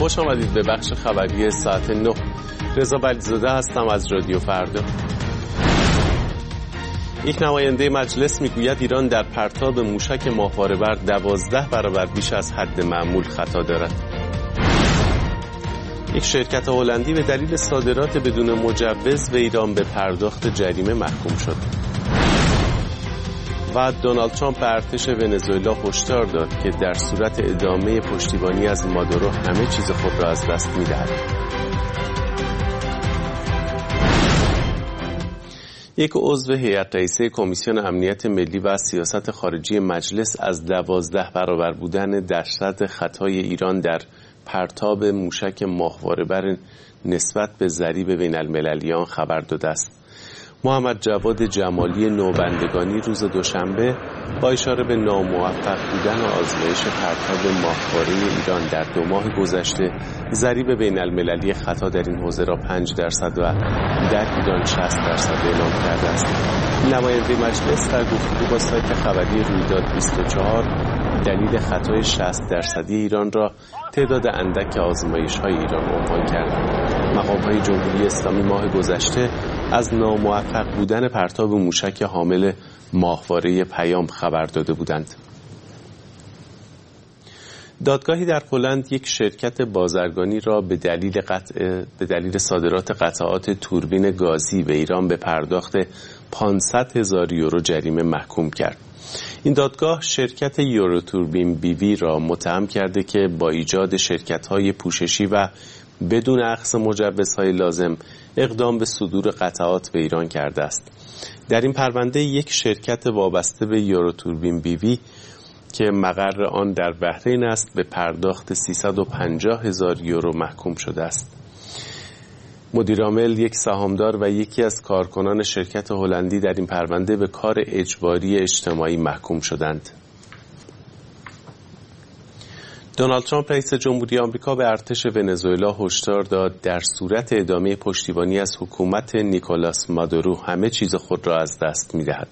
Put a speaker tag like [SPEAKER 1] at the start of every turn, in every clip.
[SPEAKER 1] خوش آمدید به بخش خبری ساعت 9. رضا ولیزاده هستم از رادیو فردا. یک نماینده مجلس میگوید ایران در پرتاب موشک ماهواره‌بر 12 برابر بیش از حد معمول خطا دارد. یک شرکت هلندی به دلیل صادرات بدون مجوز به ایران به پرداخت جریمه محکوم شد. و دونالد ترامپ به ارتش ونزوئلا هشدار داد که در صورت ادامه پشتیبانی از مادورو همه چیز خود را از دست می‌دهد. یک عضو هیئت رئیسه کمیسیون امنیت ملی و سیاست خارجی مجلس از 12 برابر بودن درصد خطای ایران در پرتاب موشک ماهواره‌بر نسبت به ضریب بین‌المللیان خبر داده است. محمد جواد جمالی نوبندگانی روز دوشنبه با اشاره به ناموفق بودن آزمایش پرتاب ماهواره ایران در 2 ماه گذشته ضریب بین‌المللی خطا در این حوزه را 5% و در ایران 60% اعلام کرده است. نماینده مجلس در گفتگو با سایت خبری رویداد 24 دلیل خطای 60% ایران را تعداد اندک آزمایش‌های ایران عنوان کرد. مقام‌های جمهوری اسلامی ماه گذشته از ناموفق بودن پرتاب موشک حامل ماهواره پیام خبر داده بودند. دادگاهی در هلند یک شرکت بازرگانی را به دلیل صادرات قطعات توربین گازی به ایران به پرداخت 500,000 یورو جریمه محکوم کرد. این دادگاه شرکت یوروتوربین بیوی را متهم کرده که با ایجاد شرکت‌های پوششی و بدون اخذ مجوزهای لازم اقدام به صدور قطعات به ایران کرده است. در این پرونده یک شرکت وابسته به یوروتوربین بیوی که مقر آن در بحرین است به پرداخت 350,000 یورو محکوم شده است. مدیرعامل، یک سهامدار و یکی از کارکنان شرکت هلندی در این پرونده به کار اجباری اجتماعی محکوم شدند. دونالد ترامپ رئیس جمهوری آمریکا به ارتش ونزوئلا هشدار داد در صورت ادامه پشتیبانی از حکومت نیکولاس مادورو همه چیز خود را از دست می‌دهد.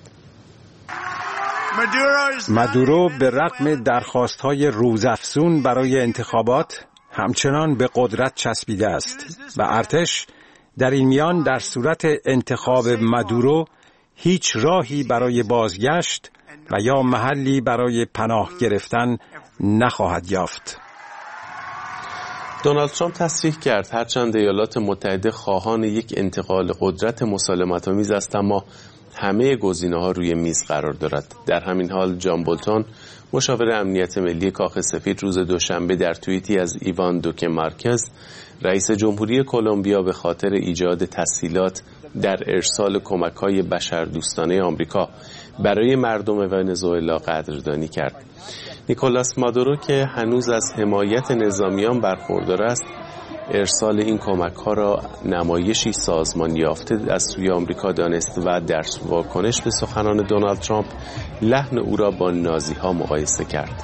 [SPEAKER 2] مادورو به رغم درخواست‌های روزافزون برای انتخابات همچنان به قدرت چسبیده است و ارتش در این میان در صورت انتخاب مادورو هیچ راهی برای بازگشت و یا محلی برای پناه گرفتن نخواهد یافت.
[SPEAKER 1] دونالد ترامپ تصریح کرد هرچند ایالات متحده خواهان یک انتقال قدرت مسالمت‌آمیز است، اما همه گزینه‌ها روی میز قرار دارد. در همین حال جان بولتون، مشاور امنیت ملی کاخ سفید، روز دوشنبه در توییتی از ایوان دوکه مارکز، رئیس جمهوری کلمبیا، به خاطر ایجاد تسهیلات در ارسال کمک‌های بشردوستانه آمریکا برای مردم ونزوئلا قدردانی کرد. نیکولاس مادورو که هنوز از حمایت نظامیان برخوردار است، ارسال این کمک‌ها را نمایشی سازمان یافته از سوی آمریکا دانست و در واکنش به سخنان دونالد ترامپ لحن او را با نازی‌ها مقایسه کرد.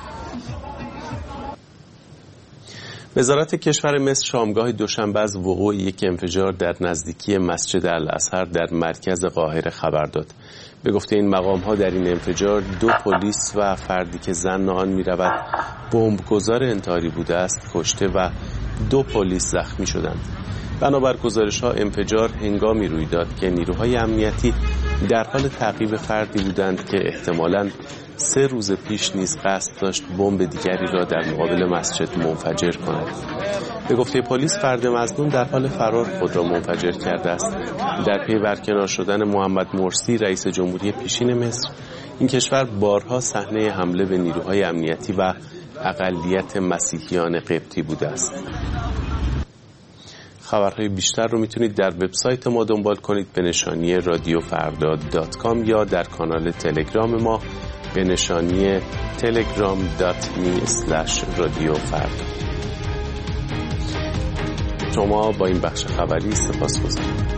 [SPEAKER 1] وزارت کشور مصر شامگاه دوشنبه از وقوع یک انفجار در نزدیکی مسجد الازهر در مرکز قاهره خبر داد. به گفته این مقام‌ها در این انفجار 2 پلیس و فردی که ظن آن می‌رود بمبگذار انتحاری بوده است کشته و 2 پلیس زخمی شدند. بنابر گزارش‌ها انفجار هنگامی روی داد که نیروهای امنیتی در حال تعقیب فردی بودند که احتمالاً 3 روز پیش نیز قصد داشت بمب دیگری را در مقابل مسجد منفجر کند. به گفته پلیس فرد مظنون در حال فرار خود را منفجر کرده است. در پی برکنار شدن محمد مرسی رئیس جمهوری پیشین مصر، این کشور بارها صحنه حمله به نیروهای امنیتی و اقلیت مسیحیان قبطی بوده است. خبرهای بیشتر رو میتونید در وبسایت ما دنبال کنید به نشانی radiofardad.com یا در کانال تلگرام ما به نشانی telegram.me/radiofarda. شما با این بخش خبری سپاسگزارم.